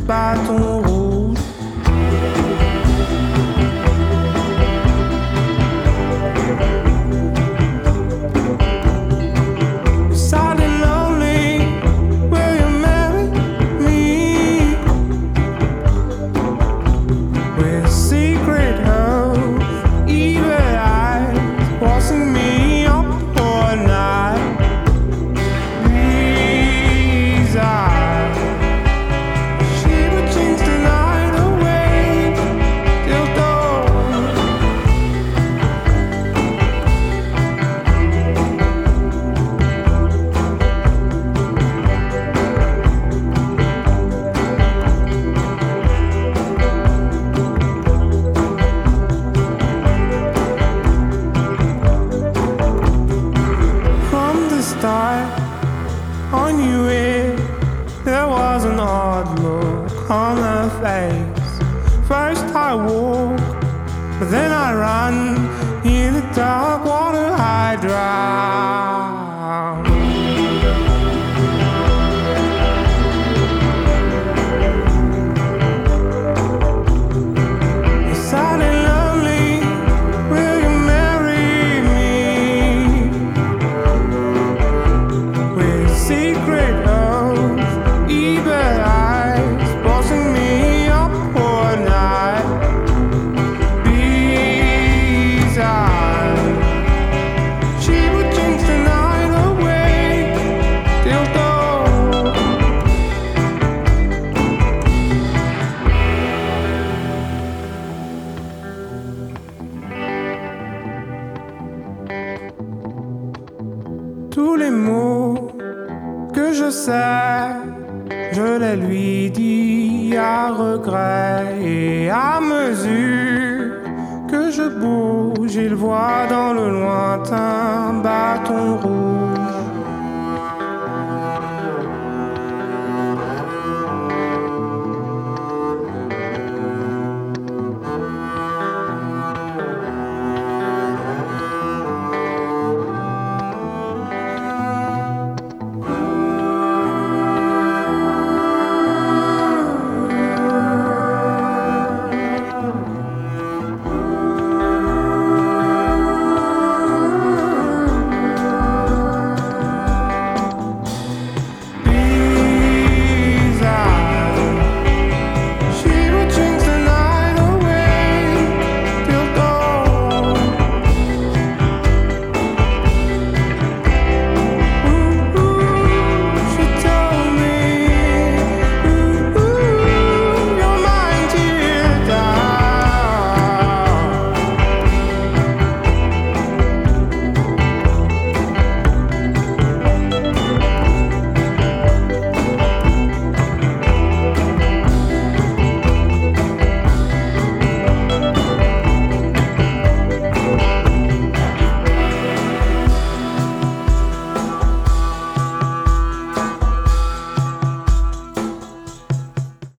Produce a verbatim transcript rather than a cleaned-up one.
bâton rouge. I knew it, there was an odd look on her face. First I walk, but then I run. In the dark water I drown. You're sad and lonely, will you marry me? With secret oath, evil eyes bossing me up all night. These eyes, she would jinx the night away till dawn. Tous les mots que je sais, je les lui dis à regret. Et à mesure que je bouge, il voit dans le lointain un bâton rouge.